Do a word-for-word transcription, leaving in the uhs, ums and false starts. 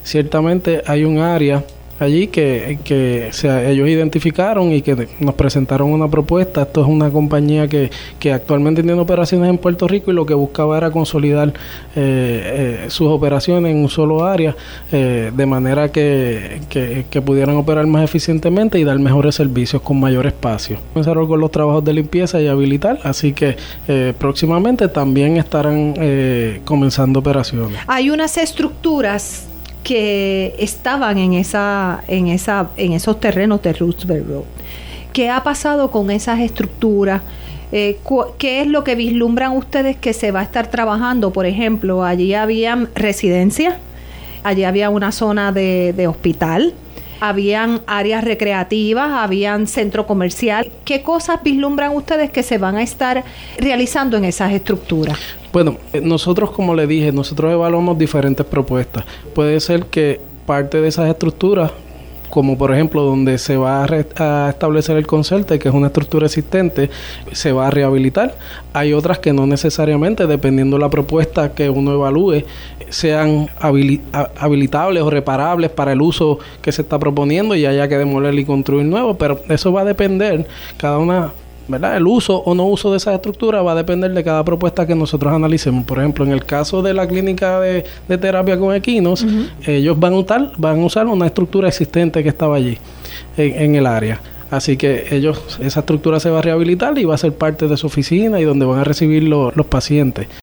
ciertamente hay un área allí que, que se, ellos identificaron y que nos presentaron una propuesta. Esto es una compañía que, que actualmente tiene operaciones en Puerto Rico y lo que buscaba era consolidar eh, eh, sus operaciones en un solo área, eh, de manera que, que, que pudieran operar más eficientemente y dar mejores servicios con mayor espacio. Comenzaron con los trabajos de limpieza y habilitar, así que eh, próximamente también estarán eh, comenzando operaciones. Hay unas estructuras que estaban en esa, en esa, en esos terrenos de Roosevelt Road. ¿Qué ha pasado con esas estructuras? Eh, cu- ¿Qué es lo que vislumbran ustedes que se va a estar trabajando? Por ejemplo, allí había residencias, allí había una zona de, de hospital, habían áreas recreativas, habían centro comercial. ¿Qué cosas vislumbran ustedes que se van a estar realizando en esas estructuras? Bueno, nosotros, como le dije, nosotros evaluamos diferentes propuestas. Puede ser que parte de esas estructuras, como por ejemplo donde se va a, re- a establecer el Concerte, que es una estructura existente, se va a rehabilitar. Hay otras que no necesariamente, dependiendo de la propuesta que uno evalúe, sean habili- a- habilitables o reparables para el uso que se está proponiendo y haya que demoler y construir nuevo, pero eso va a depender, cada una, ¿verdad? El uso o no uso de esa estructura va a depender de cada propuesta que nosotros analicemos. Por ejemplo, en el caso de la clínica de, de terapia con equinos, uh-huh. ellos van a usar, van a usar una estructura existente que estaba allí en, en el área. Así que ellos, esa estructura se va a rehabilitar y va a ser parte de su oficina y donde van a recibir lo, los pacientes.